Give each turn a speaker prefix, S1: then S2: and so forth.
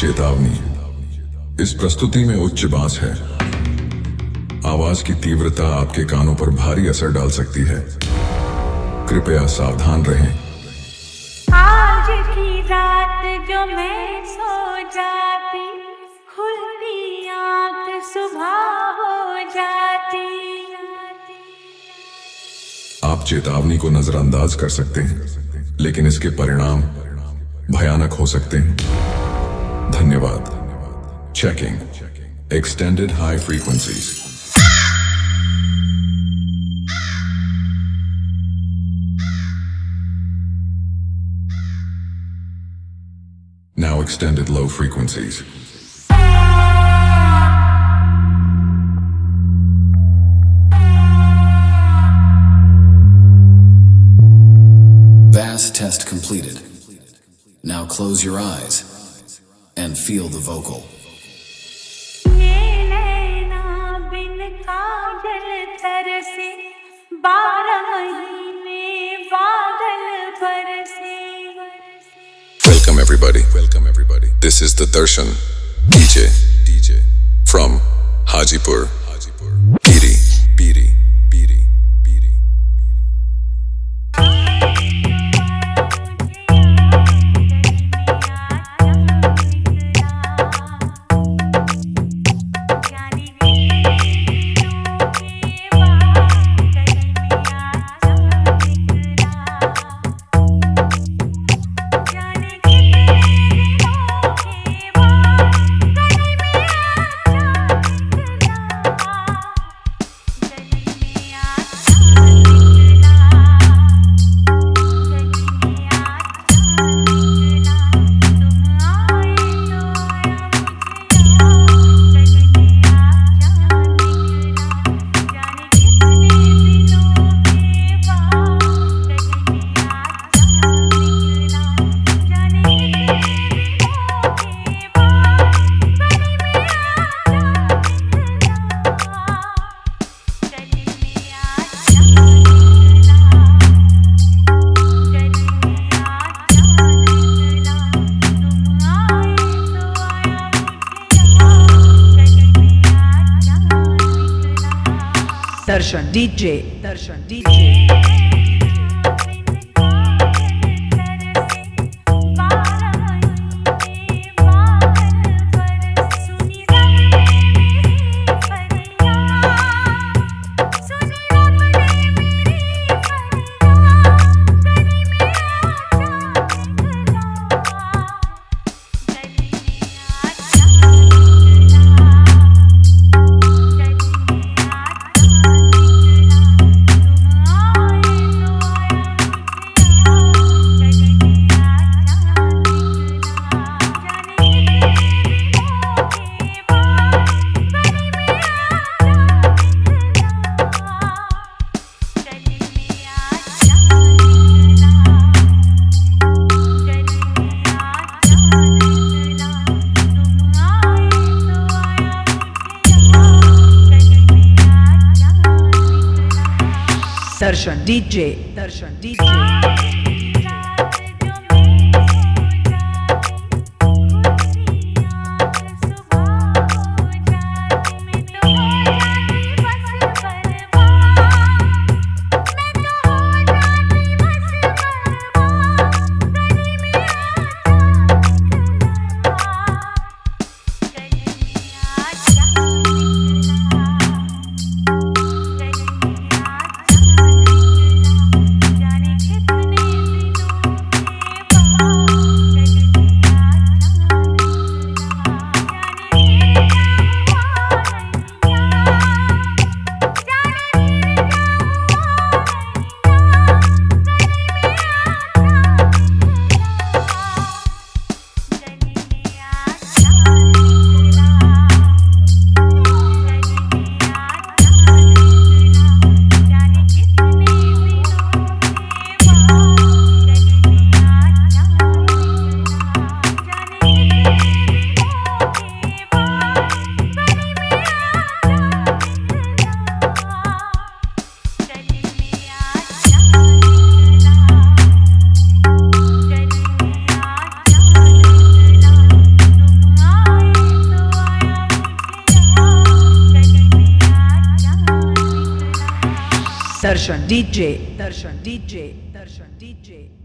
S1: चेतावनी, इस प्रस्तुति में उच्च बास है। आवाज की तीव्रता आपके कानों पर भारी असर डाल सकती है। कृपया सावधान रहें।
S2: आज की रात जो मैं सो जाती, खुलती आंख सुबह हो जाती।
S1: आप चेतावनी को नजरअंदाज कर सकते हैं, लेकिन इसके परिणाम भयानक हो सकते हैं। धन्यवाद। Checking extended high frequencies. Now extended low frequencies.
S3: Bass test completed. Now close your eyes and feel the vocal.
S2: ये नैना बिन काजल तरसे, 12 महीने बादल बरसे।
S1: Welcome everybody. Welcome everybody. This is the Darshan DJ from Hajipur. Piri.
S4: Darshan DJ. Darshan DJ.
S2: जाने कितने
S4: Darshan DJ, Darshan DJ, Darshan DJ.